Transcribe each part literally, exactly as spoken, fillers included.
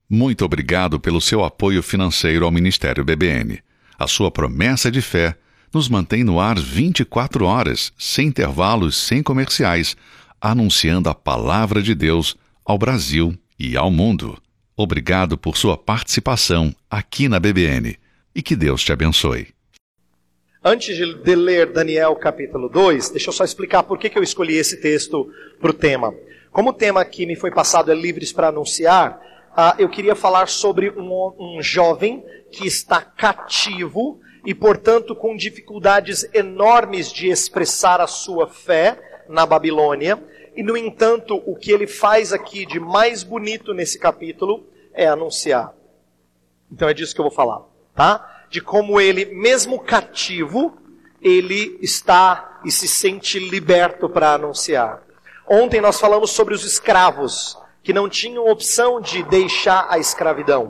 Muito obrigado pelo seu apoio financeiro ao Ministério B B N. A sua promessa de fé nos mantém no ar vinte e quatro horas, sem intervalos, sem comerciais, anunciando a palavra de Deus ao Brasil e ao mundo. Obrigado por sua participação aqui na B B N e que Deus te abençoe. Antes de ler Daniel capítulo dois, deixa eu só explicar por que, que eu escolhi esse texto para o tema. Como o tema que me foi passado é Livres para Anunciar, uh, eu queria falar sobre um, um jovem que está cativo e, portanto, com dificuldades enormes de expressar a sua fé na Babilônia. E, no entanto, o que ele faz aqui de mais bonito nesse capítulo é anunciar. Então é disso que eu vou falar, tá? De como ele, mesmo cativo, ele está e se sente liberto para anunciar. Ontem nós falamos sobre os escravos, que não tinham opção de deixar a escravidão.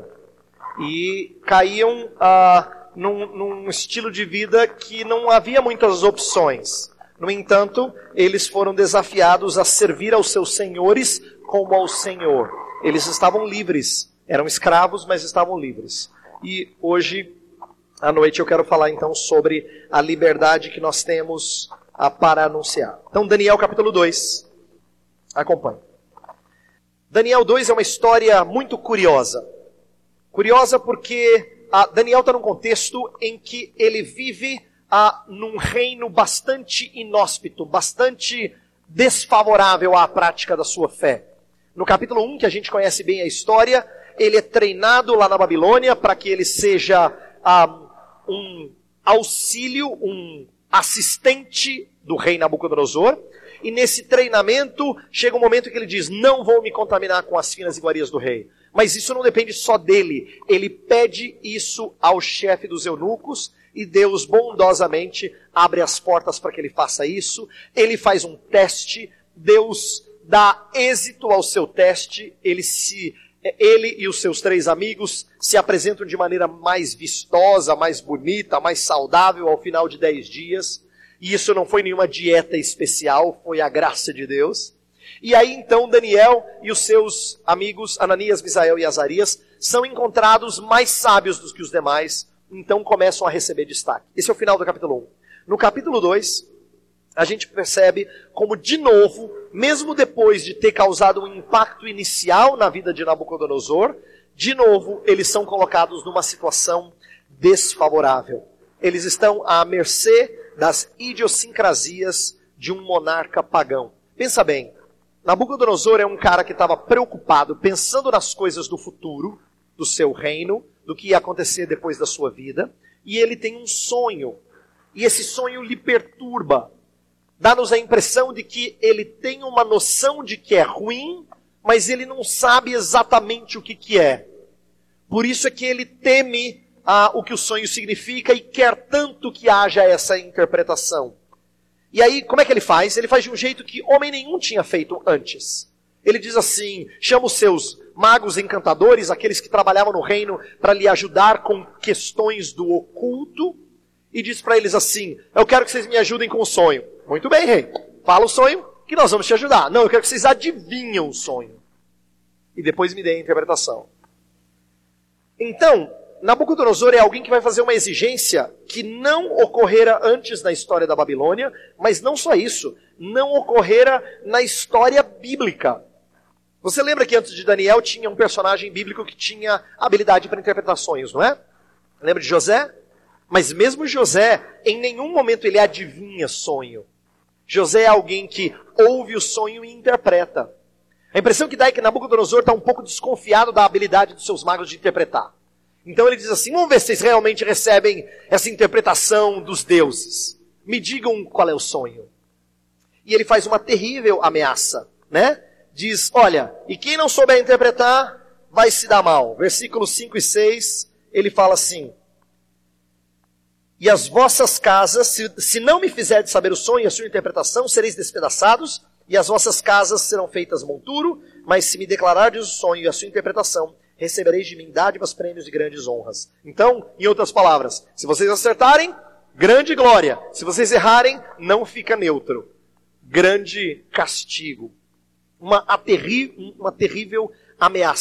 E caíam ah, num, num estilo de vida que não havia muitas opções. No entanto, eles foram desafiados a servir aos seus senhores como ao Senhor. Eles estavam livres. Eram escravos, mas estavam livres. E hoje, à noite, eu quero falar então sobre a liberdade que nós temos ah, para anunciar. Então, Daniel capítulo dois. Acompanhe. Daniel dois é uma história muito curiosa. Curiosa porque ah, Daniel está num contexto em que ele vive ah, num reino bastante inóspito, bastante desfavorável à prática da sua fé. No capítulo um, que a gente conhece bem a história, ele é treinado lá na Babilônia para que ele seja ah, um auxílio, um assistente do rei Nabucodonosor. E nesse treinamento, chega um momento que ele diz, não vou me contaminar com as finas iguarias do rei. Mas isso não depende só dele. Ele pede isso ao chefe dos eunucos e Deus bondosamente abre as portas para que ele faça isso. Ele faz um teste, Deus dá êxito ao seu teste, ele, se, ele e os seus três amigos se apresentam de maneira mais vistosa, mais bonita, mais saudável ao final de dez dias. E isso não foi nenhuma dieta especial, foi a graça de Deus. E aí então Daniel e os seus amigos Ananias, Misael e Azarias são encontrados mais sábios do que os demais, então começam a receber destaque. Esse é o final do capítulo um. No capítulo dois, a gente percebe como de novo, mesmo depois de ter causado um impacto inicial na vida de Nabucodonosor, de novo eles são colocados numa situação desfavorável. Eles estão à mercê das idiosincrasias de um monarca pagão. Pensa bem, Nabucodonosor é um cara que estava preocupado, pensando nas coisas do futuro, do seu reino, do que ia acontecer depois da sua vida, e ele tem um sonho, e esse sonho lhe perturba. Dá-nos a impressão de que ele tem uma noção de que é ruim, mas ele não sabe exatamente o que, que é. Por isso é que ele teme Ah, o que o sonho significa e quer tanto que haja essa interpretação. E aí, como é que ele faz? Ele faz de um jeito que homem nenhum tinha feito antes. Ele diz assim, chama os seus magos encantadores, aqueles que trabalhavam no reino, para lhe ajudar com questões do oculto, e diz para eles assim, eu quero que vocês me ajudem com o sonho. Muito bem, rei, fala o sonho que nós vamos te ajudar. Não, eu quero que vocês adivinhem o sonho. E depois me deem a interpretação. Então, Nabucodonosor é alguém que vai fazer uma exigência que não ocorrera antes na história da Babilônia, mas não só isso, não ocorrera na história bíblica. Você lembra que antes de Daniel tinha um personagem bíblico que tinha habilidade para interpretar sonhos, não é? Lembra de José? Mas mesmo José, em nenhum momento ele adivinha sonho. José é alguém que ouve o sonho e interpreta. A impressão que dá é que Nabucodonosor está um pouco desconfiado da habilidade dos seus magos de interpretar. Então ele diz assim, vamos ver se vocês realmente recebem essa interpretação dos deuses. Me digam qual é o sonho. E ele faz uma terrível ameaça, né? Diz, olha, e quem não souber interpretar, vai se dar mal. Versículos cinco e seis, ele fala assim, e as vossas casas, se, se não me fizerdes saber o sonho e a sua interpretação, sereis despedaçados, e as vossas casas serão feitas monturo, mas se me declarardes o sonho e a sua interpretação, recebereis de mim dádivas, prêmios e grandes honras. Então, em outras palavras, se vocês acertarem, grande glória. Se vocês errarem, não fica neutro. Grande castigo. Uma, terri, uma terrível ameaça.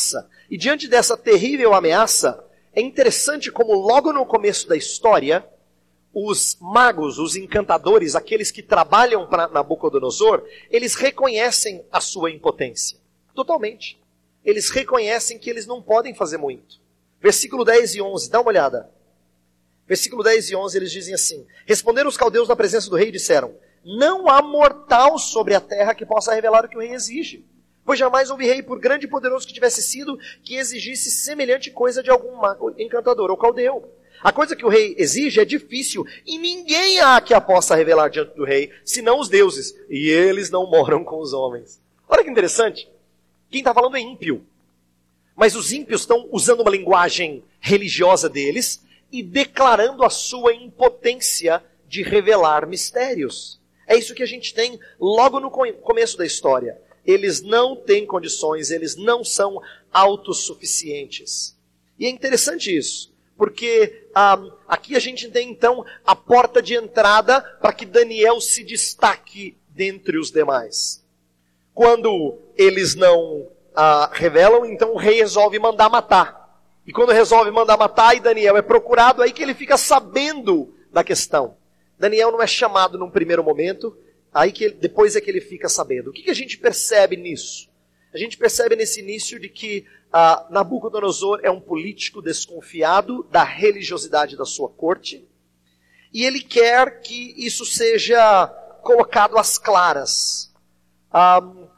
E diante dessa terrível ameaça, é interessante como logo no começo da história, os magos, os encantadores, aqueles que trabalham para Nabucodonosor, eles reconhecem a sua impotência. Totalmente. Eles reconhecem que eles não podem fazer muito. Versículo dez e onze, dá uma olhada. Versículo dez e onze, eles dizem assim: responderam os caldeus na presença do rei e disseram: não há mortal sobre a terra que possa revelar o que o rei exige. Pois jamais houve rei, por grande e poderoso que tivesse sido, que exigisse semelhante coisa de algum mago, encantador ou caldeu. A coisa que o rei exige é difícil, e ninguém há que a possa revelar diante do rei, senão os deuses, e eles não moram com os homens. Olha que interessante. Quem está falando é ímpio. Mas os ímpios estão usando uma linguagem religiosa deles e declarando a sua impotência de revelar mistérios. É isso que a gente tem logo no começo da história. Eles não têm condições, eles não são autossuficientes. E é interessante isso, porque ah, aqui a gente tem então a porta de entrada para que Daniel se destaque dentre os demais. Quando eles não ah, revelam, então o rei resolve mandar matar. E quando resolve mandar matar e Daniel é procurado, aí que ele fica sabendo da questão. Daniel não é chamado num primeiro momento, aí que ele, depois é que ele fica sabendo. O que, que a gente percebe nisso? A gente percebe nesse início de que ah, Nabucodonosor é um político desconfiado da religiosidade da sua corte, e ele quer que isso seja colocado às claras. Ah,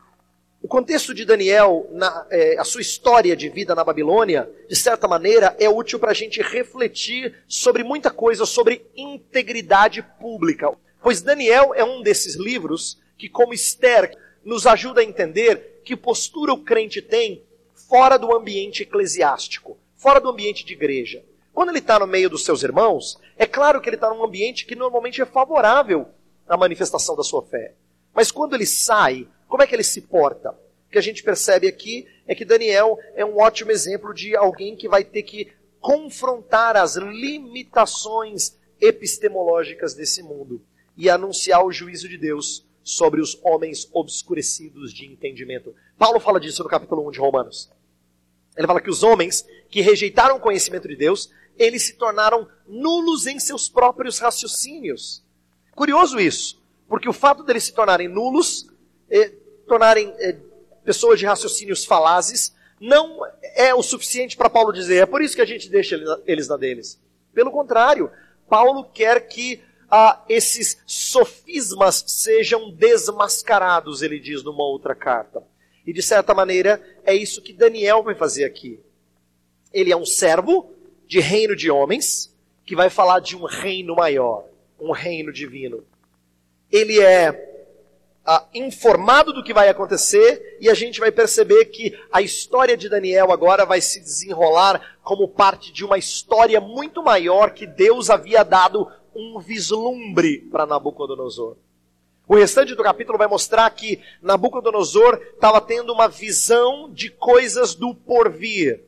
o contexto de Daniel, na, é, a sua história de vida na Babilônia, de certa maneira, é útil para a gente refletir sobre muita coisa, sobre integridade pública. Pois Daniel é um desses livros que, como Esther, nos ajuda a entender que postura o crente tem fora do ambiente eclesiástico, fora do ambiente de igreja. Quando ele está no meio dos seus irmãos, é claro que ele está num ambiente que normalmente é favorável à manifestação da sua fé. Mas quando ele sai, como é que ele se porta? O que a gente percebe aqui é que Daniel é um ótimo exemplo de alguém que vai ter que confrontar as limitações epistemológicas desse mundo e anunciar o juízo de Deus sobre os homens obscurecidos de entendimento. Paulo fala disso no capítulo um de Romanos. Ele fala que os homens que rejeitaram o conhecimento de Deus, eles se tornaram nulos em seus próprios raciocínios. Curioso isso, porque o fato deles se tornarem nulos, eh, tornarem eh, pessoas de raciocínios falazes, não é o suficiente para Paulo dizer, é por isso que a gente deixa eles na deles. Pelo contrário, Paulo quer que ah, esses sofismas sejam desmascarados, ele diz numa outra carta. E de certa maneira, é isso que Daniel vai fazer aqui. Ele é um servo de reino de homens, que vai falar de um reino maior, um reino divino. Ele é ah, informado do que vai acontecer, e a gente vai perceber que a história de Daniel agora vai se desenrolar como parte de uma história muito maior que Deus havia dado um vislumbre para Nabucodonosor. O restante do capítulo vai mostrar que Nabucodonosor estava tendo uma visão de coisas do porvir.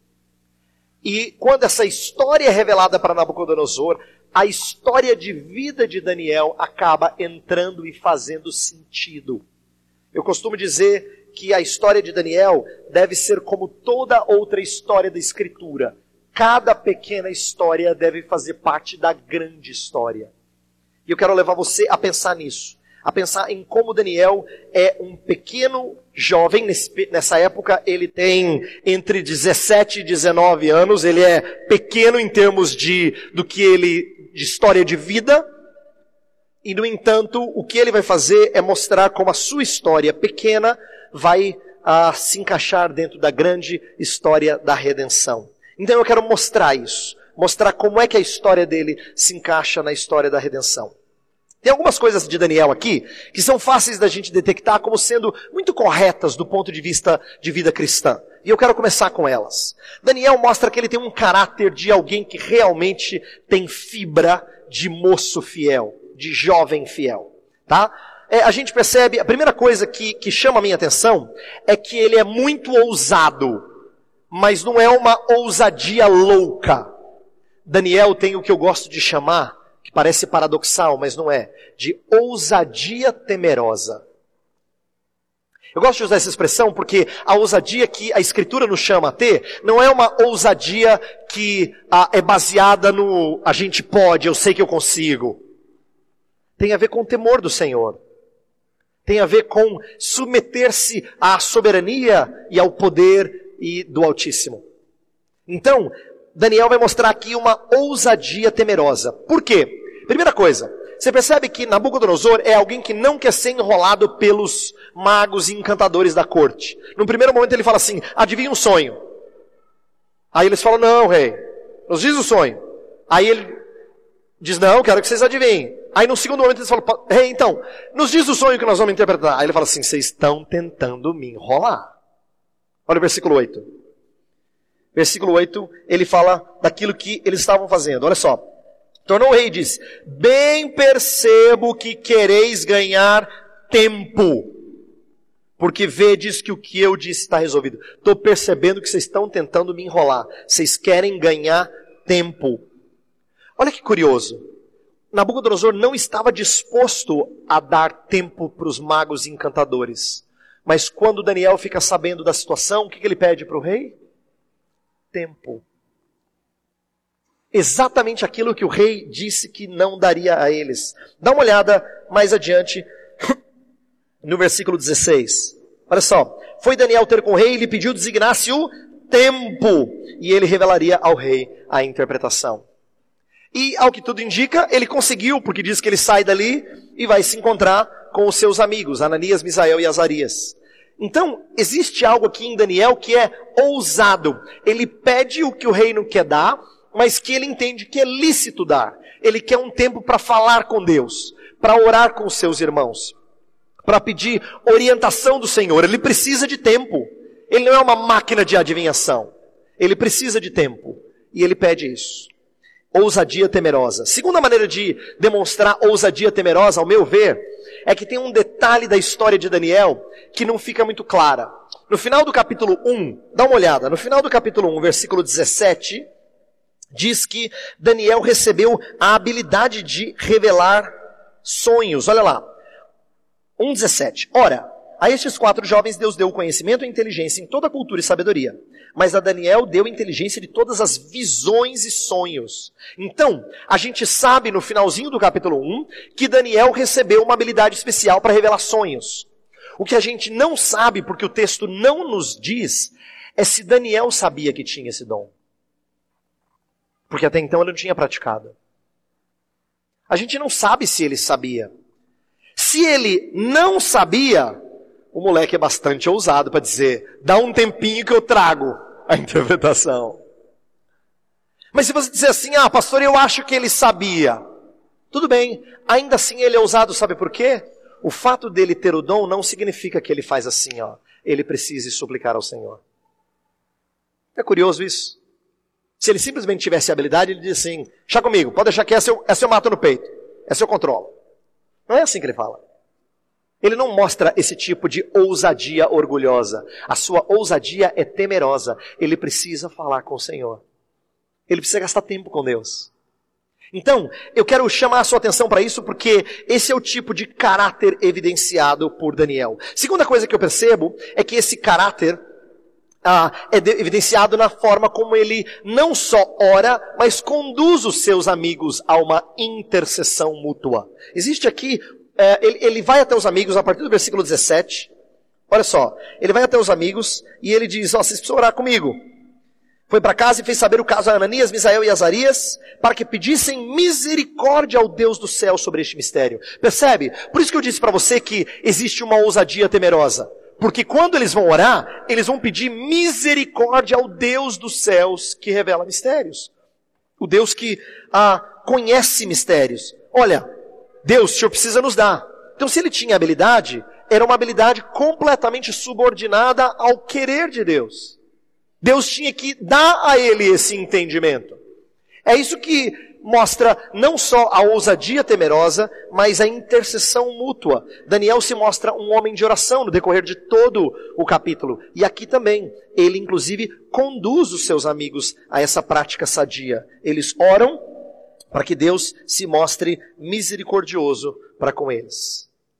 E quando essa história é revelada para Nabucodonosor, a história de vida de Daniel acaba entrando e fazendo sentido. Eu costumo dizer que a história de Daniel deve ser como toda outra história da Escritura. Cada pequena história deve fazer parte da grande história. E eu quero levar você a pensar nisso. A pensar em como Daniel é um pequeno jovem, nesse, nessa época ele tem entre dezessete e dezenove anos, ele é pequeno em termos de, do que ele, de história de vida, e no entanto, o que ele vai fazer é mostrar como a sua história pequena vai ah, se encaixar dentro da grande história da redenção. Então eu quero mostrar isso, mostrar como é que a história dele se encaixa na história da redenção. Tem algumas coisas de Daniel aqui que são fáceis da gente detectar como sendo muito corretas do ponto de vista de vida cristã. E eu quero começar com elas. Daniel mostra que ele tem um caráter de alguém que realmente tem fibra de moço fiel, de jovem fiel. Tá? É, a gente percebe, a primeira coisa que, que chama a minha atenção é que ele é muito ousado, mas não é uma ousadia louca. Daniel tem o que eu gosto de chamar, que parece paradoxal, mas não é, de ousadia temerosa. Eu gosto de usar essa expressão porque a ousadia que a Escritura nos chama a ter não é uma ousadia que ah, é baseada no a gente pode, eu sei que eu consigo. Tem a ver com o temor do Senhor. Tem a ver com submeter-se à soberania e ao poder e do Altíssimo. Então, Daniel vai mostrar aqui uma ousadia temerosa. Por quê? Primeira coisa, você percebe que Nabucodonosor é alguém que não quer ser enrolado pelos magos e encantadores da corte. No primeiro momento ele fala assim, adivinha um sonho. Aí eles falam, não, rei, nos diz o sonho. Aí ele diz, não, quero que vocês adivinhem. Aí no segundo momento eles falam, rei, então, nos diz o sonho que nós vamos interpretar. Aí ele fala assim, vocês estão tentando me enrolar. Olha o versículo oito. Versículo oito, ele fala daquilo que eles estavam fazendo. Olha só. Tornou o rei e disse, bem percebo que quereis ganhar tempo, porque vedes que o que eu disse está resolvido. Estou percebendo que vocês estão tentando me enrolar. Vocês querem ganhar tempo. Olha que curioso. Nabucodonosor não estava disposto a dar tempo para os magos e encantadores. Mas quando Daniel fica sabendo da situação, o que ele pede para o rei? Tempo. Exatamente aquilo que o rei disse que não daria a eles. Dá uma olhada mais adiante no versículo dezesseis. Olha só. Foi Daniel ter com o rei e lhe pediu designasse o tempo. E ele revelaria ao rei a interpretação. E ao que tudo indica, ele conseguiu, porque diz que ele sai dali e vai se encontrar com os seus amigos, Ananias, Misael e Azarias. Então, existe algo aqui em Daniel que é ousado. Ele pede o que o rei não quer dar, mas que ele entende que é lícito dar. Ele quer um tempo para falar com Deus, para orar com os seus irmãos, para pedir orientação do Senhor. Ele precisa de tempo. Ele não é uma máquina de adivinhação. Ele precisa de tempo. E ele pede isso. Ousadia temerosa. Segunda maneira de demonstrar ousadia temerosa, ao meu ver, é que tem um detalhe da história de Daniel que não fica muito clara. No final do capítulo um, dá uma olhada, no final do capítulo um, versículo dezessete, diz que Daniel recebeu a habilidade de revelar sonhos. Olha lá. um dezessete. Ora, a estes quatro jovens Deus deu conhecimento e inteligência em toda a cultura e sabedoria. Mas a Daniel deu inteligência de todas as visões e sonhos. Então, a gente sabe no finalzinho do capítulo um que Daniel recebeu uma habilidade especial para revelar sonhos. O que a gente não sabe, porque o texto não nos diz, é se Daniel sabia que tinha esse dom. Porque até então ele não tinha praticado. A gente não sabe se ele sabia. Se ele não sabia, o moleque é bastante ousado para dizer, dá um tempinho que eu trago a interpretação. Mas se você dizer assim, ah, pastor, eu acho que ele sabia. Tudo bem, ainda assim ele é ousado, sabe por quê? O fato dele ter o dom não significa que ele faz assim, ó. Ele precisa suplicar ao Senhor. É curioso isso. Se ele simplesmente tivesse a habilidade, ele diz assim, chá comigo, pode deixar que essa eu, essa eu mato no peito, essa eu controlo. Não é assim que ele fala. Ele não mostra esse tipo de ousadia orgulhosa. A sua ousadia é temerosa. Ele precisa falar com o Senhor. Ele precisa gastar tempo com Deus. Então, eu quero chamar a sua atenção para isso, porque esse é o tipo de caráter evidenciado por Daniel. Segunda coisa que eu percebo é que esse caráter ah, é de, evidenciado na forma como ele não só ora, mas conduz os seus amigos a uma intercessão mútua. Existe aqui É, ele, ele vai até os amigos, a partir do versículo dezessete, olha só, ele vai até os amigos e ele diz, ó, vocês precisam orar comigo. Foi para casa e fez saber o caso a Ananias, Misael e Azarias, para que pedissem misericórdia ao Deus do céu sobre este mistério. Percebe? Por isso que eu disse para você que existe uma ousadia temerosa. Porque quando eles vão orar, eles vão pedir misericórdia ao Deus dos céus que revela mistérios. O Deus que ah, conhece mistérios. Olha, Deus, o Senhor precisa nos dar. Então, se ele tinha habilidade, era uma habilidade completamente subordinada ao querer de Deus. Deus tinha que dar a ele esse entendimento. É isso que mostra não só a ousadia temerosa, mas a intercessão mútua. Daniel se mostra um homem de oração no decorrer de todo o capítulo. E aqui também, ele inclusive conduz os seus amigos a essa prática sadia. Eles oram para que Deus se mostre misericordioso para com eles.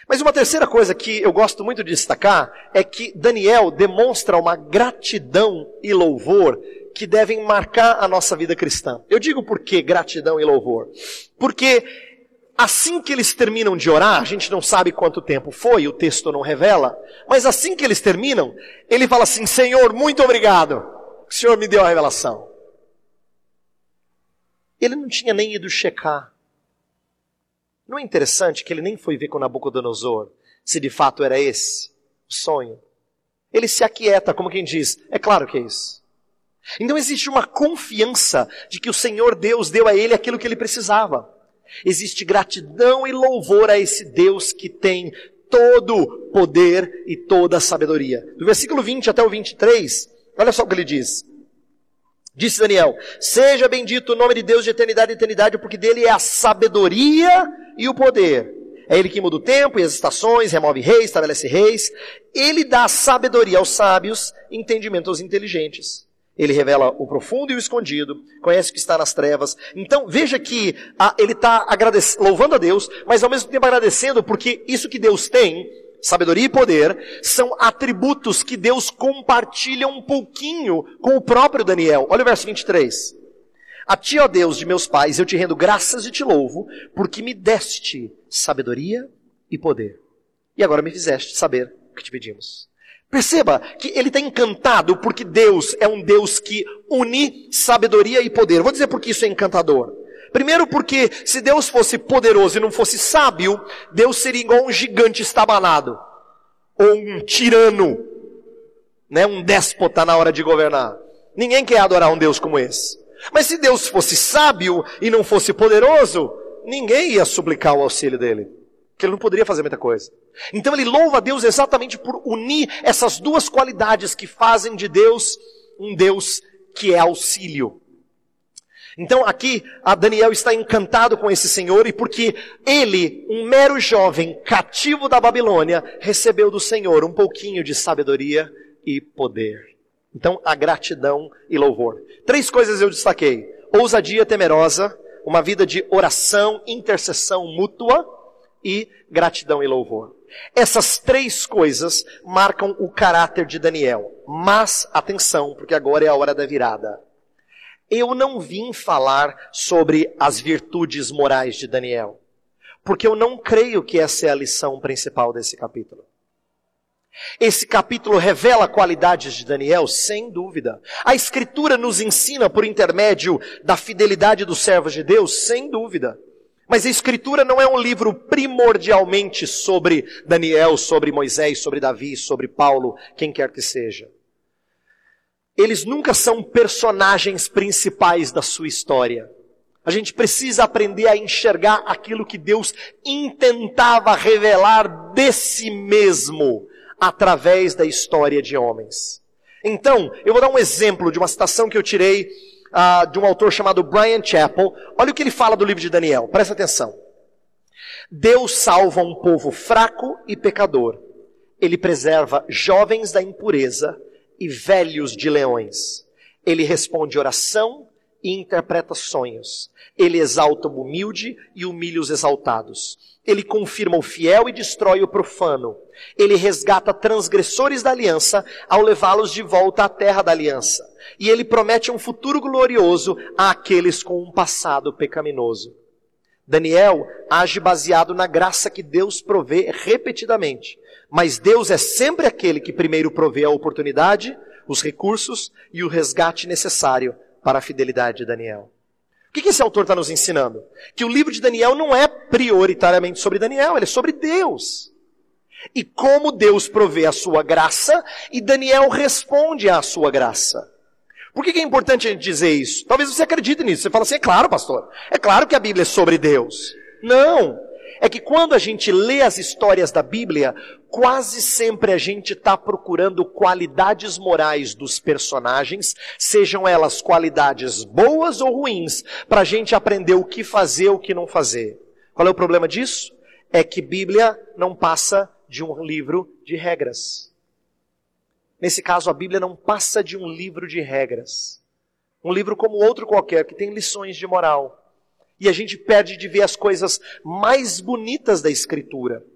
Mas uma terceira coisa que eu gosto muito de destacar é que Daniel demonstra uma gratidão e louvor que devem marcar a nossa vida cristã. Eu digo por que gratidão e louvor? Porque assim que eles terminam de orar, a gente não sabe quanto tempo foi, o texto não revela, mas assim que eles terminam, ele fala assim: Senhor, muito obrigado, o Senhor me deu a revelação. Ele não tinha nem ido checar. Não é interessante que ele nem foi ver com Nabucodonosor se de fato era esse o sonho? Ele se aquieta, como quem diz, é claro que é isso. Então existe uma confiança de que o Senhor Deus deu a ele aquilo que ele precisava. Existe gratidão e louvor a esse Deus que tem todo poder e toda a sabedoria. Do versículo vinte até o vinte e três, olha só o que ele diz. Disse Daniel: seja bendito o nome de Deus de eternidade e eternidade, porque dele é a sabedoria e o poder. É ele que muda o tempo e as estações, remove reis, estabelece reis. Ele dá sabedoria aos sábios, entendimento aos inteligentes. Ele revela o profundo e o escondido, conhece o que está nas trevas. Então veja que ah, ele está louvando a Deus, mas ao mesmo tempo agradecendo, porque isso que Deus tem, sabedoria e poder, são atributos que Deus compartilha um pouquinho com o próprio Daniel. Olha o verso vinte e três. A ti, ó Deus de meus pais, eu te rendo graças e te louvo, porque me deste sabedoria e poder. E agora me fizeste saber o que te pedimos. Perceba que ele está encantado porque Deus é um Deus que une sabedoria e poder. Vou dizer por que isso é encantador. Primeiro porque se Deus fosse poderoso e não fosse sábio, Deus seria igual um gigante estabanado. Ou um tirano, né? Um déspota na hora de governar. Ninguém quer adorar um Deus como esse. Mas se Deus fosse sábio e não fosse poderoso, ninguém ia suplicar o auxílio dele. Porque ele não poderia fazer muita coisa. Então ele louva a Deus exatamente por unir essas duas qualidades que fazem de Deus um Deus que é auxílio. Então aqui a Daniel está encantado com esse Senhor, e porque ele, um mero jovem cativo da Babilônia, recebeu do Senhor um pouquinho de sabedoria e poder. Então a gratidão e louvor. Três coisas eu destaquei: ousadia temerosa, uma vida de oração, intercessão mútua e gratidão e louvor. Essas três coisas marcam o caráter de Daniel. Mas atenção, porque agora é a hora da virada. Eu não vim falar sobre as virtudes morais de Daniel, porque eu não creio que essa é a lição principal desse capítulo. Esse capítulo revela qualidades de Daniel, sem dúvida. A Escritura nos ensina por intermédio da fidelidade dos servos de Deus, sem dúvida. Mas a Escritura não é um livro primordialmente sobre Daniel, sobre Moisés, sobre Davi, sobre Paulo, quem quer que seja. Eles nunca são personagens principais da sua história. A gente precisa aprender a enxergar aquilo que Deus intentava revelar de si mesmo através da história de homens. Então, eu vou dar um exemplo de uma citação que eu tirei Uh, de um autor chamado Bryan Chapell. Olha o que ele fala do livro de Daniel, presta atenção. Deus salva um povo fraco e pecador. Ele preserva jovens da impureza e velhos de leões. Ele responde oração e interpreta sonhos. Ele exalta o humilde e humilha os exaltados. Ele confirma o fiel e destrói o profano. Ele resgata transgressores da aliança ao levá-los de volta à terra da aliança. E ele promete um futuro glorioso àqueles com um passado pecaminoso. Daniel age baseado na graça que Deus provê repetidamente. Mas Deus é sempre aquele que primeiro provê a oportunidade, os recursos e o resgate necessário para a fidelidade de Daniel. O que esse autor está nos ensinando? Que o livro de Daniel não é prioritariamente sobre Daniel, ele é sobre Deus. E como Deus provê a sua graça, e Daniel responde à sua graça. Por que é importante a gente dizer isso? Talvez você acredite nisso. Você fala assim, é claro, pastor, é claro que a Bíblia é sobre Deus. Não. É que quando a gente lê as histórias da Bíblia, quase sempre a gente está procurando qualidades morais dos personagens, sejam elas qualidades boas ou ruins, para a gente aprender o que fazer ou o que não fazer. Qual é o problema disso? É que Bíblia não passa de um livro de regras. Nesse caso, a Bíblia não passa de um livro de regras. Um livro como outro qualquer, que tem lições de moral. E a gente perde de ver as coisas mais bonitas da Escritura.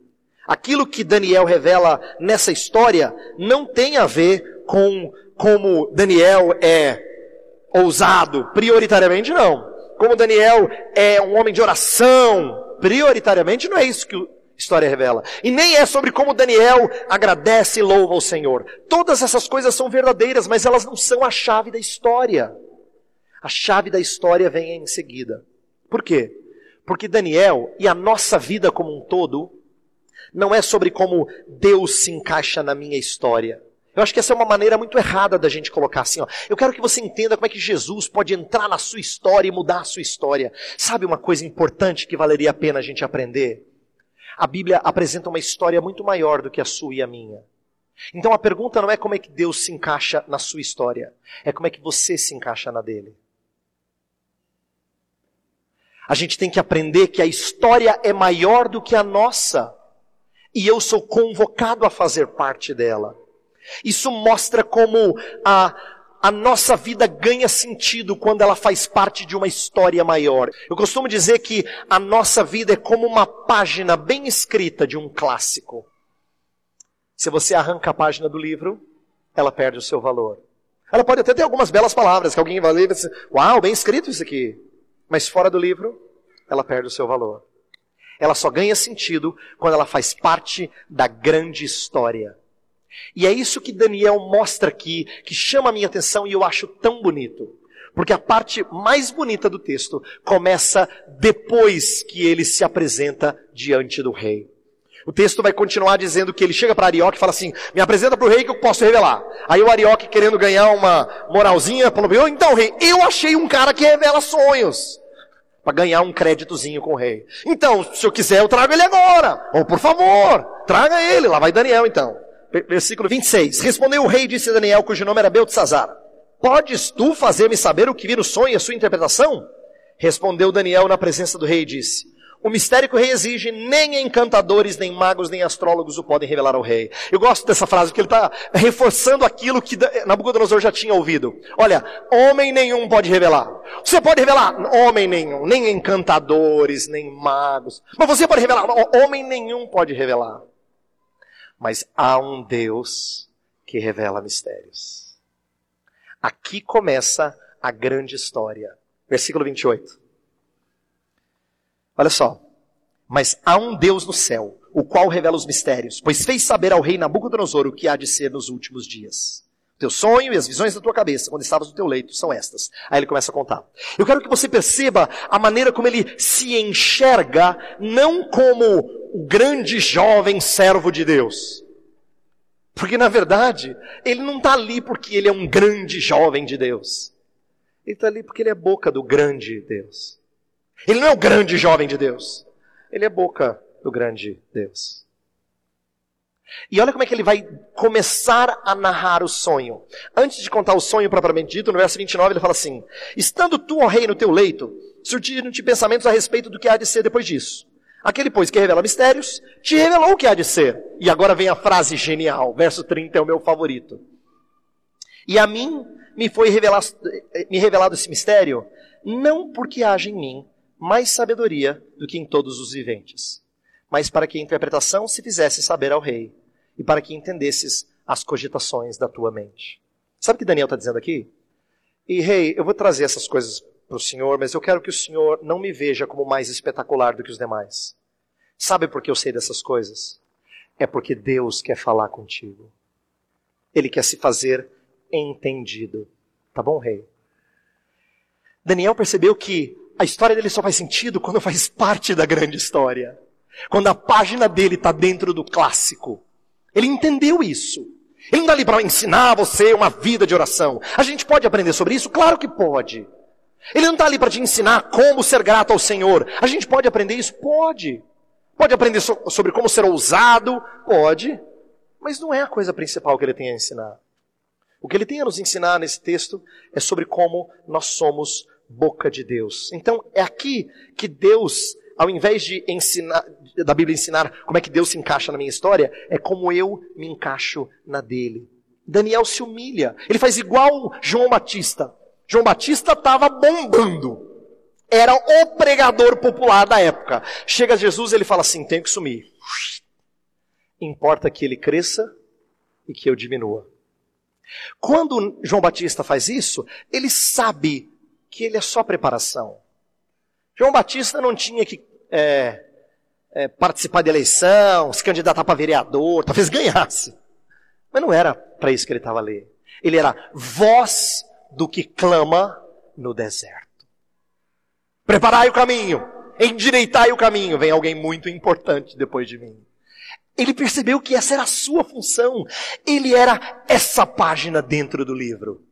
Aquilo que Daniel revela nessa história não tem a ver com como Daniel é ousado, prioritariamente não. Como Daniel é um homem de oração, prioritariamente não é isso que a história revela. E nem é sobre como Daniel agradece e louva ao Senhor. Todas essas coisas são verdadeiras, mas elas não são a chave da história. A chave da história vem em seguida. Por quê? Porque Daniel e a nossa vida como um todo não é sobre como Deus se encaixa na minha história. Eu acho que essa é uma maneira muito errada da gente colocar assim, ó. Eu quero que você entenda como é que Jesus pode entrar na sua história e mudar a sua história. Sabe uma coisa importante que valeria a pena a gente aprender? A Bíblia apresenta uma história muito maior do que a sua e a minha. Então a pergunta não é como é que Deus se encaixa na sua história, é como é que você se encaixa na dele. A gente tem que aprender que a história é maior do que a nossa. E eu sou convocado a fazer parte dela. Isso mostra como a, a nossa vida ganha sentido quando ela faz parte de uma história maior. Eu costumo dizer que a nossa vida é como uma página bem escrita de um clássico. Se você arranca a página do livro, ela perde o seu valor. Ela pode até ter algumas belas palavras, que alguém vai ler e vai dizer, uau, bem escrito isso aqui. Mas fora do livro, ela perde o seu valor. Ela só ganha sentido quando ela faz parte da grande história. E é isso que Daniel mostra aqui, que chama a minha atenção e eu acho tão bonito. Porque a parte mais bonita do texto começa depois que ele se apresenta diante do rei. O texto vai continuar dizendo que ele chega para Arioque e fala assim, me apresenta para o rei que eu posso revelar. Aí o Arioque, querendo ganhar uma moralzinha, falou, então rei, eu achei um cara que revela sonhos. Para ganhar um créditozinho com o rei. Então, se eu quiser, eu trago ele agora. Ou por favor, traga ele. Lá vai Daniel então. Versículo vinte e seis. Respondeu o rei e disse a Daniel, cujo nome era Beltesazar, podes tu fazer-me saber o que vi no sonho e a sua interpretação? Respondeu Daniel na presença do rei e disse, o mistério que o rei exige, nem encantadores, nem magos, nem astrólogos o podem revelar ao rei. Eu gosto dessa frase, porque ele está reforçando aquilo que Nabucodonosor já tinha ouvido. Olha, homem nenhum pode revelar. Você pode revelar? Homem nenhum. Nem encantadores, nem magos. Mas você pode revelar? Homem nenhum pode revelar. Mas há um Deus que revela mistérios. Aqui começa a grande história. Versículo vinte e oito. Olha só. Mas há um Deus no céu, o qual revela os mistérios, pois fez saber ao rei Nabucodonosor o que há de ser nos últimos dias. O teu sonho e as visões da tua cabeça, quando estavas no teu leito, são estas. Aí ele começa a contar. Eu quero que você perceba a maneira como ele se enxerga, não como o grande jovem servo de Deus. Porque na verdade, ele não está ali porque ele é um grande jovem de Deus. Ele está ali porque ele é boca do grande Deus. Ele não é o grande jovem de Deus. Ele é boca do grande Deus. E olha como é que ele vai começar a narrar o sonho. Antes de contar o sonho propriamente dito, no verso vinte e nove ele fala assim, estando tu, ó rei, no teu leito, surgiram-te pensamentos a respeito do que há de ser depois disso. Aquele, pois, que revela mistérios, te revelou o que há de ser. E agora vem a frase genial, verso trinta é o meu favorito. E a mim me foi revelado, me revelado esse mistério, não porque haja em mim mais sabedoria do que em todos os viventes, mas para que a interpretação se fizesse saber ao rei, e para que entendesses as cogitações da tua mente. Sabe o que Daniel está dizendo aqui? E rei, eu vou trazer essas coisas para o senhor, mas eu quero que o senhor não me veja como mais espetacular do que os demais. Sabe por que eu sei dessas coisas? É porque Deus quer falar contigo. Ele quer se fazer entendido. Tá bom, rei? Daniel percebeu que a história dele só faz sentido quando faz parte da grande história. Quando a página dele está dentro do clássico. Ele entendeu isso. Ele não está ali para ensinar você uma vida de oração. A gente pode aprender sobre isso? Claro que pode. Ele não está ali para te ensinar como ser grato ao Senhor. A gente pode aprender isso? Pode. Pode aprender so- sobre como ser ousado? Pode. Mas não é a coisa principal que ele tem a ensinar. O que ele tem a nos ensinar nesse texto é sobre como nós somos boca de Deus. Então, é aqui que Deus, ao invés de ensinar, da Bíblia ensinar como é que Deus se encaixa na minha história, é como eu me encaixo na dele. Daniel se humilha. Ele faz igual João Batista. João Batista estava bombando. Era o pregador popular da época. Chega Jesus e ele fala assim, tenho que sumir. importa que ele cresça e que eu diminua. Quando João Batista faz isso, ele sabe que ele é só preparação. João Batista não tinha que é, é, participar de eleição, se candidatar para vereador, talvez ganhasse. Mas não era para isso que ele estava ali. Ele era voz do que clama no deserto. Preparai o caminho, endireitai o caminho. Vem alguém muito importante depois de mim. Ele percebeu que essa era a sua função. Ele era essa página dentro do livro.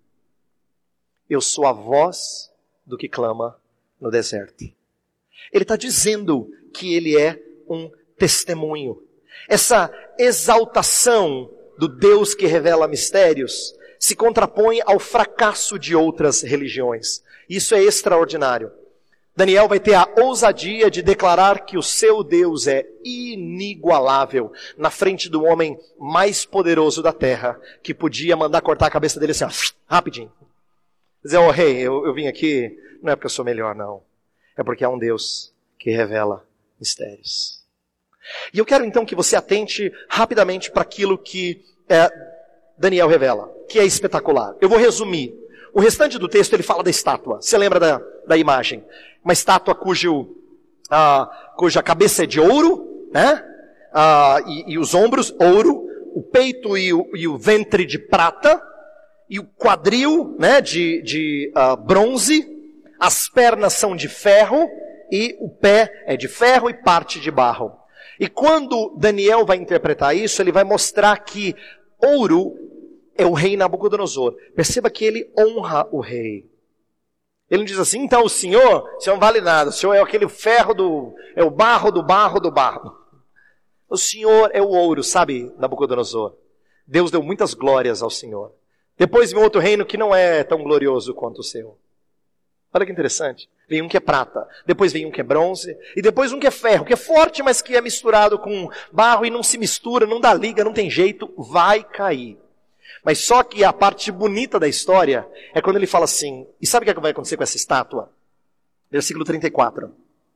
Eu sou a voz do que clama no deserto. Ele está dizendo que ele é um testemunho. Essa exaltação do Deus que revela mistérios se contrapõe ao fracasso de outras religiões. Isso é extraordinário. Daniel vai ter a ousadia de declarar que o seu Deus é inigualável na frente do homem mais poderoso da terra, que podia mandar cortar a cabeça dele assim, ó, rapidinho. Dizer, ô oh, rei, eu, eu vim aqui, não é porque eu sou melhor, não. É porque há um Deus que revela mistérios. E eu quero então que você atente rapidamente para aquilo que é, Daniel revela, que é espetacular. Eu vou resumir. O restante do texto ele fala da estátua. Você lembra da, da imagem? Uma estátua cujo, ah, cuja cabeça é de ouro, né? Ah, e, e os ombros, ouro, o peito e o, e o ventre de prata, e o quadril, né, de, de ah, bronze, as pernas são de ferro, e o pé é de ferro e parte de barro. E quando Daniel vai interpretar isso, ele vai mostrar que ouro é o rei Nabucodonosor. Perceba que ele honra o rei. Ele não diz assim, então o senhor, o senhor não vale nada, o senhor é aquele ferro do, é o barro do barro do barro. O senhor é o ouro, sabe, Nabucodonosor? Deus deu muitas glórias ao senhor. Depois vem outro reino que não é tão glorioso quanto o seu. Olha que interessante. Vem um que é prata, depois vem um que é bronze, e depois um que é ferro, que é forte, mas que é misturado com barro e não se mistura, não dá liga, não tem jeito, vai cair. Mas só que a parte bonita da história é quando ele fala assim, e sabe o que vai acontecer com essa estátua? Versículo trinta e quatro.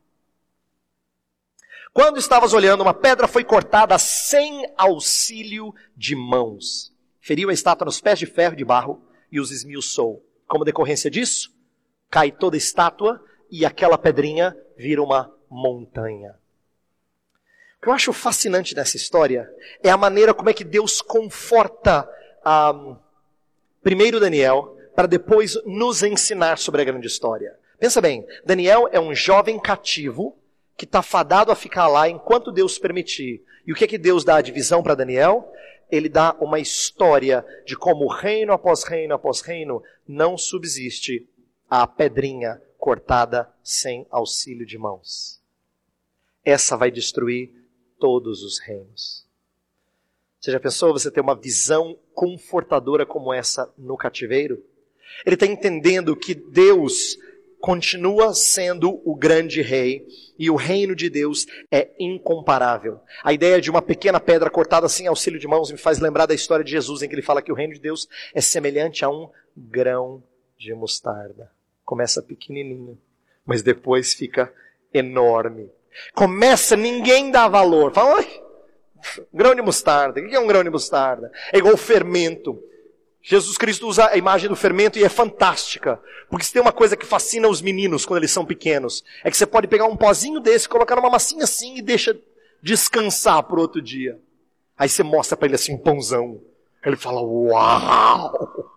Quando estavas olhando, uma pedra foi cortada sem auxílio de mãos. Feriu a estátua nos pés de ferro e de barro e os esmiuçou. Como decorrência disso, cai toda a estátua e aquela pedrinha vira uma montanha. O que eu acho fascinante nessa história é a maneira como é que Deus conforta Um, primeiro Daniel, para depois nos ensinar sobre a grande história. Pensa bem, Daniel é um jovem cativo que está fadado a ficar lá enquanto Deus permitir. E o que é que Deus dá a divisão para Daniel? Ele dá uma história de como reino após reino após reino não subsiste a pedrinha cortada sem auxílio de mãos. Essa vai destruir todos os reinos. Você já pensou você ter uma visão confortadora como essa no cativeiro? Ele está entendendo que Deus continua sendo o grande rei e o reino de Deus é incomparável. A ideia de uma pequena pedra cortada sem auxílio de mãos me faz lembrar da história de Jesus, em que ele fala que o reino de Deus é semelhante a um grão de mostarda. Começa pequenininho, mas depois fica enorme. Começa, ninguém dá valor. Fala, oi, grão de mostarda. O que é um grão de mostarda? É igual fermento. Jesus Cristo usa a imagem do fermento e é fantástica. Porque se tem uma coisa que fascina os meninos quando eles são pequenos, é que você pode pegar um pozinho desse, colocar numa massinha assim e deixa descansar por outro dia. Aí você mostra para ele assim um pãozão. Ele fala, uau!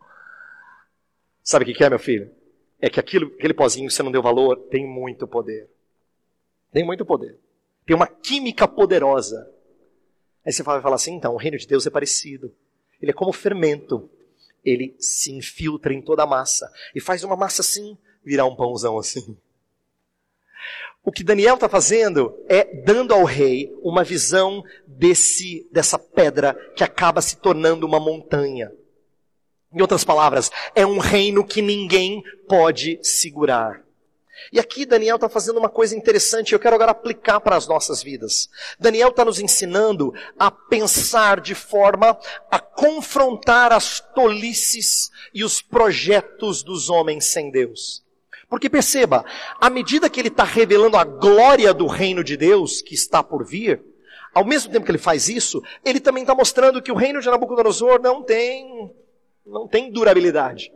Sabe o que é, meu filho? É que aquilo, aquele pozinho que você não deu valor tem muito poder. Tem muito poder. Tem uma química poderosa. Aí você vai falar assim, então, o reino de Deus é parecido. Ele é como fermento. Ele se infiltra em toda a massa. E faz uma massa assim, virar um pãozão assim. O que Daniel está fazendo é dando ao rei uma visão desse, dessa pedra que acaba se tornando uma montanha. Em outras palavras, é um reino que ninguém pode segurar. E aqui Daniel está fazendo uma coisa interessante, eu quero agora aplicar para as nossas vidas. Daniel está nos ensinando a pensar de forma a confrontar as tolices e os projetos dos homens sem Deus. Porque perceba, à medida que ele está revelando a glória do reino de Deus que está por vir, Ao mesmo tempo que ele faz isso, ele também está mostrando que o reino de Nabucodonosor não tem, não tem durabilidade.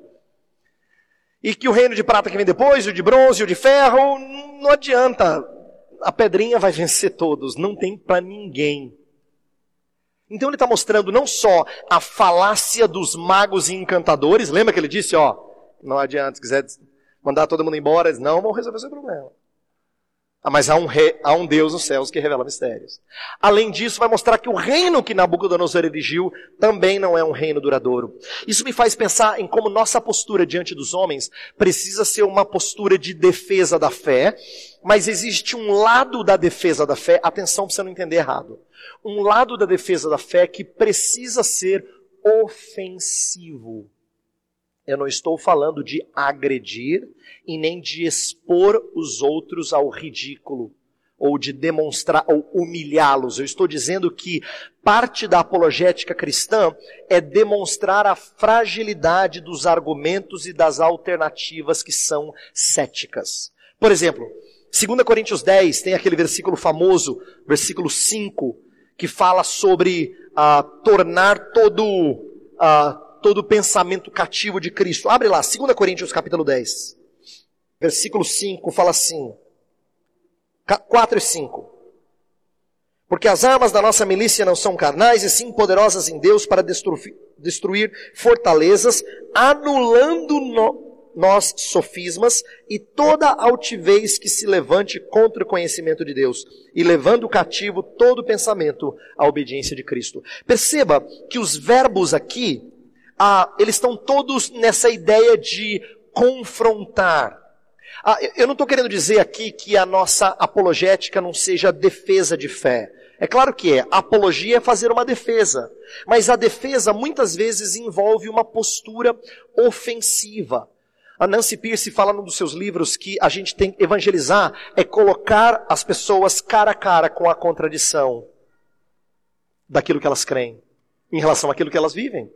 E que o reino de prata que vem depois, o de bronze, o de ferro, não adianta. A pedrinha vai vencer todos, não tem para ninguém. Então ele está mostrando não só a falácia dos magos e encantadores, lembra que ele disse, ó, não adianta, se quiser mandar todo mundo embora, eles não vão resolver seu problema. Ah, mas há um, rei, há um Deus nos céus que revela mistérios. Além disso, vai mostrar que o reino que Nabucodonosor erigiu também não é um reino duradouro. Isso me faz pensar em como nossa postura diante dos homens precisa ser uma postura de defesa da fé, mas existe um lado da defesa da fé, atenção para você não entender errado, um lado da defesa da fé que precisa ser ofensivo. Eu não estou falando de agredir e nem de expor os outros ao ridículo, ou de demonstrar, ou humilhá-los. Eu estou dizendo que parte da apologética cristã é demonstrar a fragilidade dos argumentos e das alternativas que são céticas. Por exemplo, dois Coríntios dez tem aquele versículo famoso, versículo cinco, que fala sobre ah, tornar todo... Ah, todo pensamento cativo de Cristo. Abre lá, dois Coríntios capítulo dez. Versículo cinco fala assim, quatro e cinco. Porque as armas da nossa milícia não são carnais, e sim poderosas em Deus para destruir, destruir fortalezas, anulando no, nós sofismas e toda altivez que se levante contra o conhecimento de Deus, e levando cativo todo pensamento à obediência de Cristo. Perceba que os verbos aqui, Ah, eles estão todos nessa ideia de confrontar. Ah, eu não estou querendo dizer aqui que a nossa apologética não seja defesa de fé. É claro que é. A apologia é fazer uma defesa. Mas a defesa muitas vezes envolve uma postura ofensiva. A Nancy Pierce fala num dos seus livros que a gente tem que evangelizar é colocar as pessoas cara a cara com a contradição daquilo que elas creem em relação àquilo que elas vivem.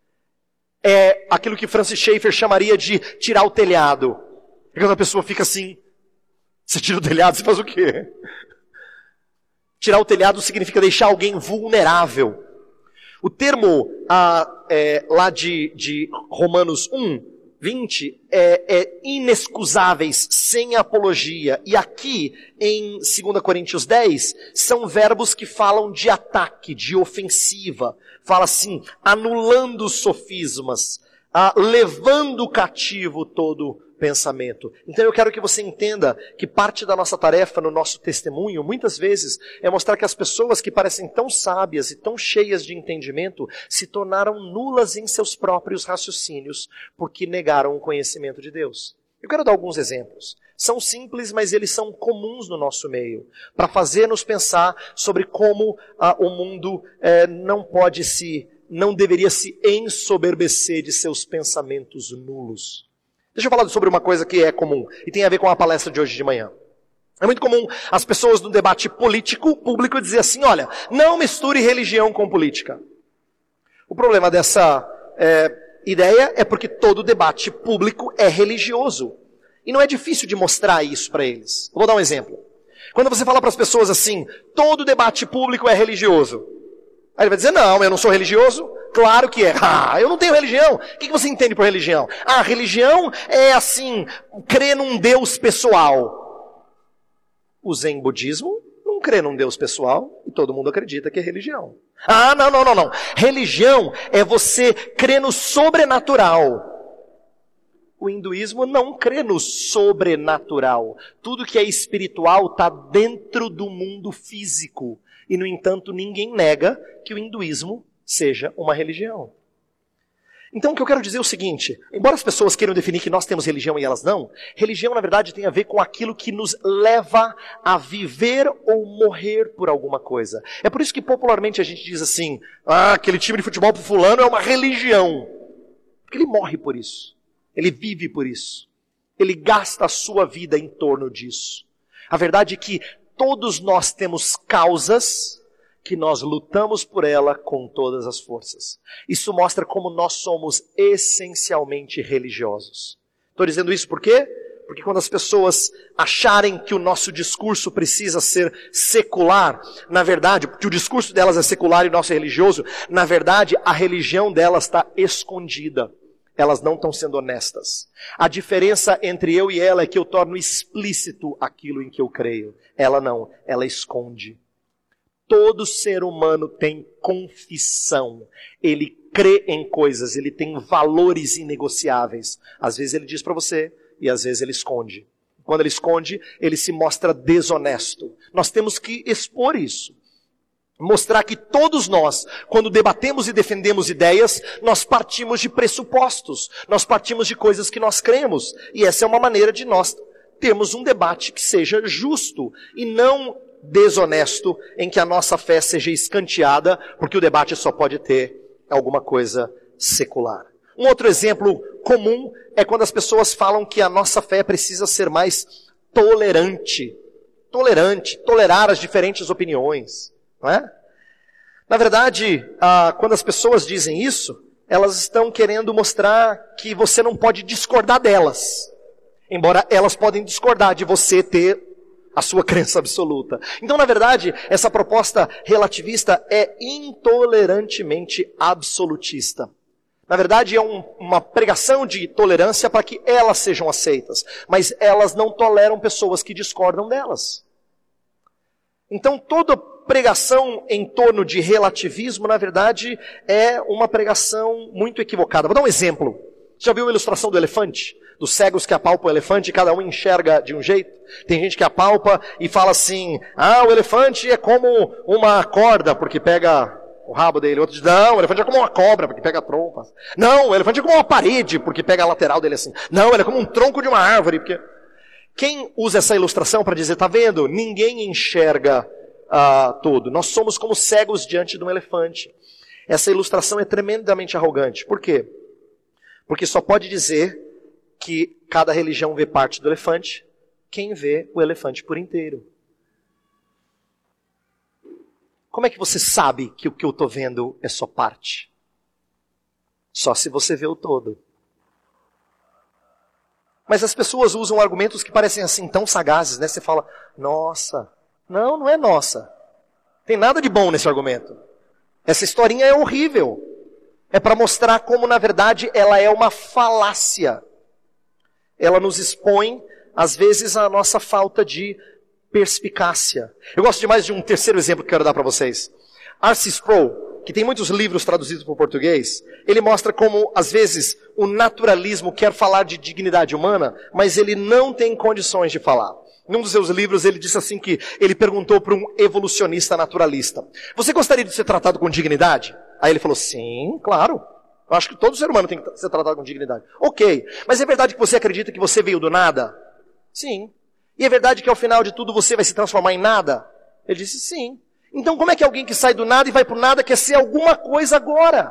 É aquilo que Francis Schaeffer chamaria de tirar o telhado. Porque quando a pessoa fica assim, você tira o telhado, você faz o quê? Tirar o telhado significa deixar alguém vulnerável. O termo ah, é, lá de, de Romanos um, vinte, é, é inexcusáveis, sem apologia. E aqui, em dois Coríntios dez, são verbos que falam de ataque, de ofensiva. Fala assim, anulando os sofismas, ah, levando cativo todo pensamento. Então eu quero que você entenda que parte da nossa tarefa no nosso testemunho, muitas vezes, é mostrar que as pessoas que parecem tão sábias e tão cheias de entendimento, se tornaram nulas em seus próprios raciocínios, porque negaram o conhecimento de Deus. Eu quero dar alguns exemplos. São simples, mas eles são comuns no nosso meio, para fazer-nos pensar sobre como ah, o mundo eh, não pode se, não deveria se ensoberbecer de seus pensamentos nulos. Deixa eu falar sobre uma coisa que é comum, e tem a ver com a palestra de hoje de manhã. É muito comum as pessoas no debate político, público, dizer assim, olha, não misture religião com política. O problema dessa eh, ideia é porque todo debate público é religioso. E não é difícil de mostrar isso para eles. Eu vou dar um exemplo. Quando você fala para as pessoas assim, todo debate público é religioso. Aí ele vai dizer, não, eu não sou religioso. Claro que é. Ah, eu não tenho religião. O que você entende por religião? Ah, religião é assim, crer num Deus pessoal. O Zen budismo não crê num Deus pessoal e todo mundo acredita que é religião. Ah, não, não, não, não. Religião é você crer no sobrenatural. O hinduísmo não crê no sobrenatural. Tudo que é espiritual está dentro do mundo físico. E, no entanto, ninguém nega que o hinduísmo seja uma religião. Então, o que eu quero dizer é o seguinte, embora as pessoas queiram definir que nós temos religião e elas não, religião, na verdade, tem a ver com aquilo que nos leva a viver ou morrer por alguma coisa. É por isso que, popularmente, a gente diz assim, ah, aquele time de futebol pro fulano é uma religião. Porque ele morre por isso. Ele vive por isso. Ele gasta a sua vida em torno disso. A verdade é que todos nós temos causas que nós lutamos por ela com todas as forças. Isso mostra como nós somos essencialmente religiosos. Estou dizendo isso por quê? Porque quando as pessoas acharem que o nosso discurso precisa ser secular, na verdade, que o discurso delas é secular e o nosso é religioso, na verdade, a religião delas está escondida. Elas não estão sendo honestas. A diferença entre eu e ela é que eu torno explícito aquilo em que eu creio. Ela não, ela esconde. Todo ser humano tem confissão. Ele crê em coisas, ele tem valores inegociáveis. Às vezes ele diz para você e às vezes ele esconde. Quando ele esconde, ele se mostra desonesto. Nós temos que expor isso. Mostrar que todos nós, quando debatemos e defendemos ideias, nós partimos de pressupostos. Nós partimos de coisas que nós cremos. E essa é uma maneira de nós termos um debate que seja justo e não desonesto, em que a nossa fé seja escanteada, porque o debate só pode ter alguma coisa secular. Um outro exemplo comum é quando as pessoas falam que a nossa fé precisa ser mais tolerante. Tolerante, tolerar as diferentes opiniões. Não é? Na verdade, ah, quando as pessoas dizem isso, elas estão querendo mostrar que você não pode discordar delas. Embora elas podem discordar de você ter a sua crença absoluta. Então, na verdade, essa proposta relativista é intolerantemente absolutista. Na verdade, é um, uma pregação de tolerância para que elas sejam aceitas. Mas elas não toleram pessoas que discordam delas. Então, toda pregação em torno de relativismo, na verdade, é uma pregação muito equivocada. Vou dar um exemplo. Já viu a ilustração do elefante? Dos cegos que apalpam o elefante e cada um enxerga de um jeito? Tem gente que apalpa e fala assim, ah, o elefante é como uma corda, porque pega o rabo dele. Outro diz, não, o elefante é como uma cobra, porque pega a trompa. Não, o elefante é como uma parede, porque pega a lateral dele assim. Não, ele é como um tronco de uma árvore, porque... Quem usa essa ilustração para dizer, tá vendo? Ninguém enxerga uh, tudo. Nós somos como cegos diante de um elefante. Essa ilustração é tremendamente arrogante. Por quê? Porque só pode dizer que cada religião vê parte do elefante, quem vê o elefante por inteiro. Como é que você sabe que o que eu estou vendo é só parte? Só se você vê o todo. Mas as pessoas usam argumentos que parecem assim tão sagazes, né? Você fala, nossa, não, não é nossa. Tem nada de bom nesse argumento. Essa historinha é horrível. É para mostrar como, na verdade, ela é uma falácia. Ela nos expõe, às vezes, a nossa falta de perspicácia. Eu gosto demais de um terceiro exemplo que quero dar para vocês. R C Sproul, que tem muitos livros traduzidos para o português, ele mostra como, às vezes, o naturalismo quer falar de dignidade humana, mas ele não tem condições de falar. Em um dos seus livros, ele disse assim que ele perguntou para um evolucionista naturalista, você gostaria de ser tratado com dignidade? Aí ele falou, sim, claro. Eu acho que todo ser humano tem que ser tratado com dignidade. Ok, mas é verdade que você acredita que você veio do nada? Sim. E é verdade que ao final de tudo você vai se transformar em nada? Ele disse sim. Então como é que alguém que sai do nada e vai para o nada quer ser alguma coisa agora?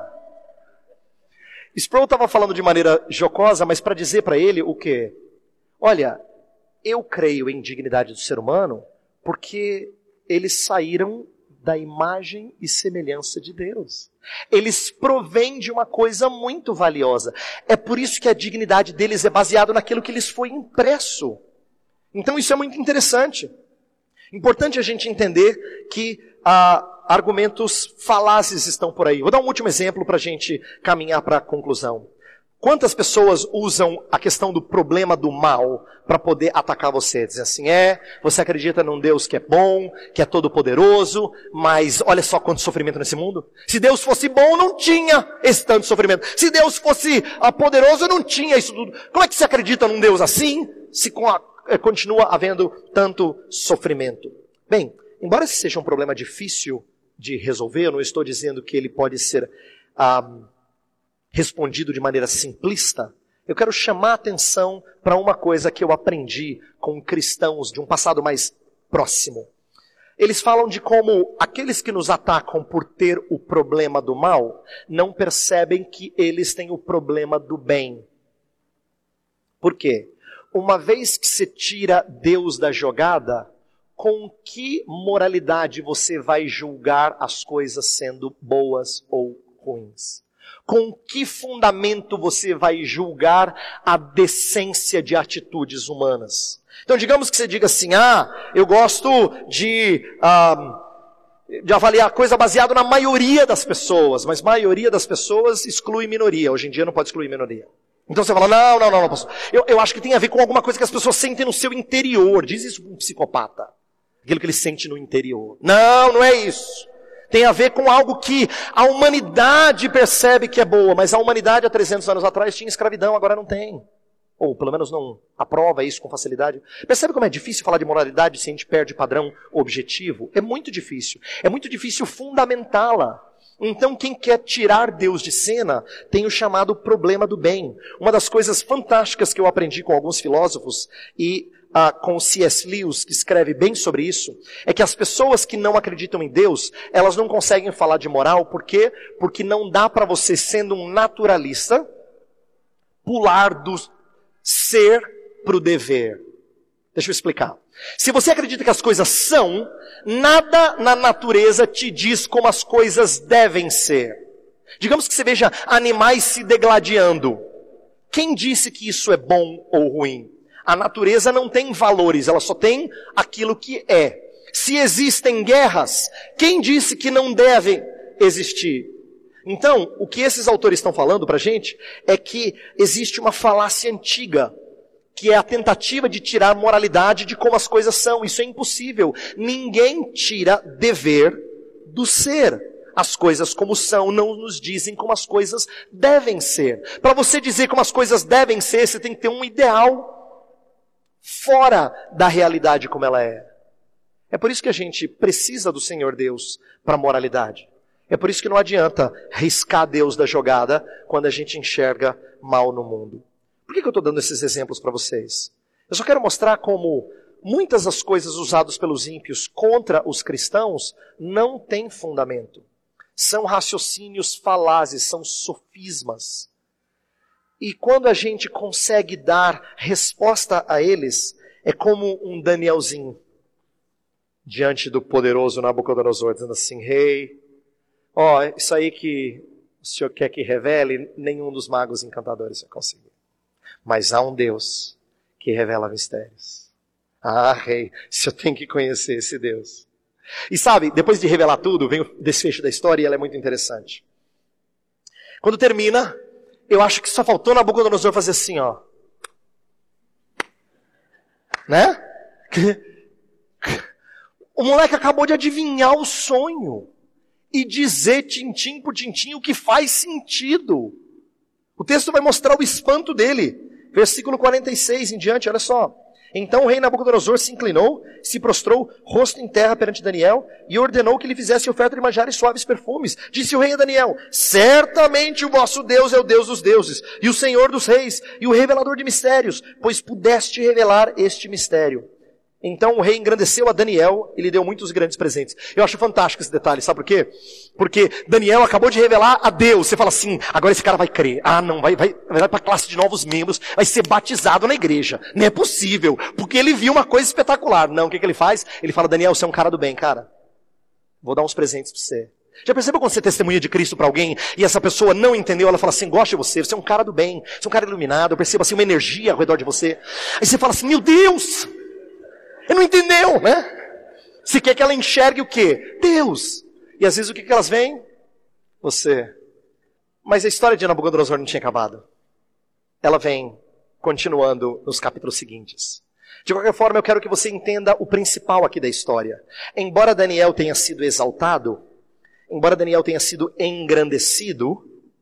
Sproul estava falando de maneira jocosa, mas para dizer para ele o quê? Olha, eu creio em dignidade do ser humano porque eles saíram da imagem e semelhança de Deus. Eles provêm de uma coisa muito valiosa. É por isso que a dignidade deles é baseada naquilo que lhes foi impresso. Então isso é muito interessante. Importante a gente entender que ah, argumentos falazes estão por aí. Vou dar um último exemplo para a gente caminhar para a conclusão. Quantas pessoas usam a questão do problema do mal para poder atacar você? Dizem assim, é, você acredita num Deus que é bom, que é todo poderoso, mas olha só quanto sofrimento nesse mundo. Se Deus fosse bom, não tinha esse tanto sofrimento. Se Deus fosse ah, poderoso, não tinha isso tudo. Como é que você acredita num Deus assim, se com a, eh, continua havendo tanto sofrimento? Bem, embora esse seja um problema difícil de resolver, eu não estou dizendo que ele pode ser... Ah, respondido de maneira simplista, eu quero chamar a atenção para uma coisa que eu aprendi com cristãos de um passado mais próximo. Eles falam de como aqueles que nos atacam por ter o problema do mal, não percebem que eles têm o problema do bem. Por quê? Uma vez que você tira Deus da jogada, com que moralidade você vai julgar as coisas sendo boas ou ruins? Com que fundamento você vai julgar a decência de atitudes humanas? Então, digamos que você diga assim, ah, eu gosto de, ah, de avaliar coisa baseada na maioria das pessoas, mas maioria das pessoas exclui minoria. Hoje em dia não pode excluir minoria. Então você fala, não, não, não, não pastor. Eu, eu acho que tem a ver com alguma coisa que as pessoas sentem no seu interior. Diz isso para um psicopata. Aquilo que ele sente no interior. Não, não é isso. Tem a ver com algo que a humanidade percebe que é boa, mas a humanidade há trezentos anos atrás tinha escravidão, agora não tem. Ou pelo menos não aprova isso com facilidade. Percebe como é difícil falar de moralidade se a gente perde padrão objetivo? É muito difícil. É muito difícil fundamentá-la. Então quem quer tirar Deus de cena tem o chamado problema do bem. Uma das coisas fantásticas que eu aprendi com alguns filósofos e ah, com o C S Lewis, que escreve bem sobre isso, é que as pessoas que não acreditam em Deus, elas não conseguem falar de moral. Por quê? Porque não dá para você, sendo um naturalista, pular do ser para o dever. Deixa eu explicar. Se você acredita que as coisas são, nada na natureza te diz como as coisas devem ser. Digamos que você veja animais se degladiando. Quem disse que isso é bom ou ruim? A natureza não tem valores, ela só tem aquilo que é. Se existem guerras, quem disse que não devem existir? Então, o que esses autores estão falando para a gente é que existe uma falácia antiga, que é a tentativa de tirar moralidade de como as coisas são. Isso é impossível. Ninguém tira dever do ser. As coisas como são não nos dizem como as coisas devem ser. Para você dizer como as coisas devem ser, você tem que ter um ideal fora da realidade como ela é. É por isso que a gente precisa do Senhor Deus para a moralidade. É por isso que não adianta riscar Deus da jogada quando a gente enxerga mal no mundo. Por que eu estou dando esses exemplos para vocês? Eu só quero mostrar como muitas das coisas usadas pelos ímpios contra os cristãos não têm fundamento. São raciocínios falazes, são sofismas. E quando a gente consegue dar resposta a eles, é como um Danielzinho diante do poderoso Nabucodonosor, dizendo assim, rei, ó, oh, isso aí que o senhor quer que revele, nenhum dos magos encantadores vai conseguir. Mas há um Deus que revela mistérios. Ah, rei, o senhor tem que conhecer esse Deus. E sabe, depois de revelar tudo, vem o desfecho da história e ela é muito interessante. Quando termina, eu acho que só faltou Nabucodonosor fazer assim, ó. Né? O moleque acabou de adivinhar o sonho e dizer tintim por tintim o que faz sentido. O texto vai mostrar o espanto dele. Versículo quarenta e seis em diante, olha só. Então o rei Nabucodonosor se inclinou, se prostrou, rosto em terra perante Daniel, e ordenou que lhe fizesse oferta de manjares e suaves perfumes. Disse o rei a Daniel, certamente o vosso Deus é o Deus dos deuses, e o Senhor dos reis, e o revelador de mistérios, pois pudeste revelar este mistério. Então o rei engrandeceu a Daniel e lhe deu muitos grandes presentes. Eu acho fantástico esse detalhe, sabe por quê? Porque Daniel acabou de revelar a Deus. Você fala assim, agora esse cara vai crer. Ah não, vai, vai, vai para a classe de novos membros, vai ser batizado na igreja. Não é possível, porque ele viu uma coisa espetacular. Não, o que, que ele faz? Ele fala, Daniel, você é um cara do bem, cara. Vou dar uns presentes para você. Já percebeu quando você testemunha de Cristo para alguém e essa pessoa não entendeu, ela fala assim, gosto de você, você é um cara do bem, você é um cara iluminado, eu percebo assim uma energia ao redor de você. Aí você fala assim, meu Deus! Ele não entendeu, né? Se quer que ela enxergue o quê? Deus. E às vezes o que, que elas veem? Você. Mas a história de Nabucodonosor não tinha acabado. Ela vem continuando nos capítulos seguintes. De qualquer forma, eu quero que você entenda o principal aqui da história. Embora Daniel tenha sido exaltado, embora Daniel tenha sido engrandecido,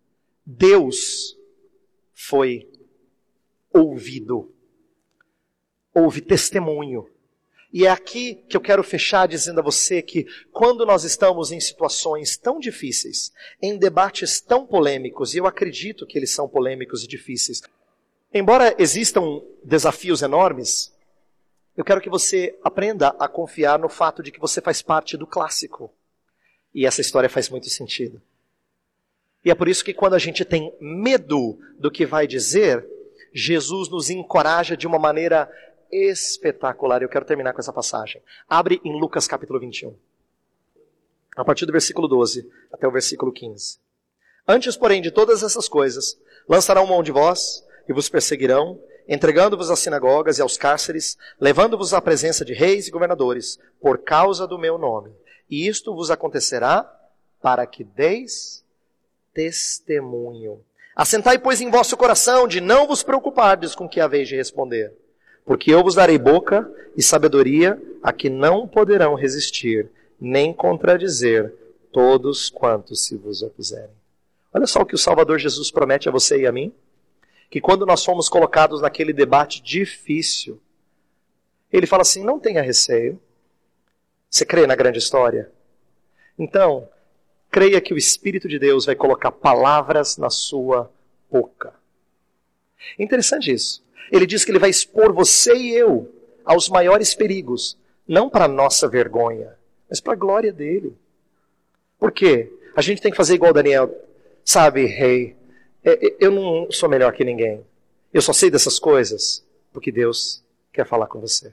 Deus foi ouvido. Houve testemunho. E é aqui que eu quero fechar dizendo a você que quando nós estamos em situações tão difíceis, em debates tão polêmicos, e eu acredito que eles são polêmicos e difíceis, embora existam desafios enormes, eu quero que você aprenda a confiar no fato de que você faz parte do clássico. E essa história faz muito sentido. E é por isso que quando a gente tem medo do que vai dizer, Jesus nos encoraja de uma maneira espetacular. Eu quero terminar com essa passagem. Abre em Lucas capítulo vinte e um. A partir do versículo doze até o versículo quinze. Antes, porém, de todas essas coisas, lançarão mão de vós e vos perseguirão, entregando-vos às sinagogas e aos cárceres, levando-vos à presença de reis e governadores, por causa do meu nome. E isto vos acontecerá para que deis testemunho. Assentai, pois, em vosso coração de não vos preocupardes com o que haveis de responder, porque eu vos darei boca e sabedoria a que não poderão resistir, nem contradizer todos quantos se vos opuserem. Olha só o que o Salvador Jesus promete a você e a mim, que quando nós fomos colocados naquele debate difícil, ele fala assim, não tenha receio. Você crê na grande história? Então, creia que o Espírito de Deus vai colocar palavras na sua boca. Interessante isso. Ele diz que ele vai expor você e eu aos maiores perigos, não para a nossa vergonha, mas para a glória dele. Por quê? A gente tem que fazer igual Daniel. Sabe, rei, eu não sou melhor que ninguém. Eu só sei dessas coisas porque Deus quer falar com você.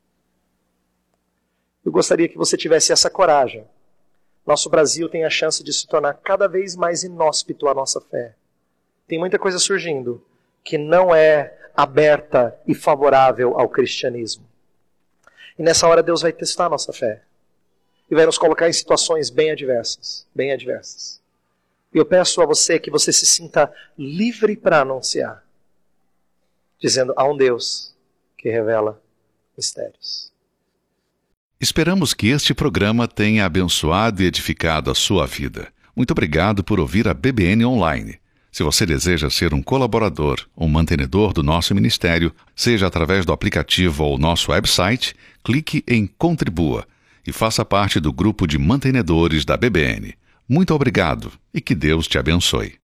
Eu gostaria que você tivesse essa coragem. Nosso Brasil tem a chance de se tornar cada vez mais inóspito à nossa fé. Tem muita coisa surgindo que não é aberta e favorável ao cristianismo. E nessa hora Deus vai testar a nossa fé. E vai nos colocar em situações bem adversas. Bem adversas. E eu peço a você que você se sinta livre para anunciar. Dizendo, há um Deus que revela mistérios. Esperamos que este programa tenha abençoado e edificado a sua vida. Muito obrigado por ouvir a B B N Online. Se você deseja ser um colaborador, um mantenedor do nosso ministério, seja através do aplicativo ou nosso website, clique em Contribua e faça parte do grupo de mantenedores da B B N. Muito obrigado e que Deus te abençoe.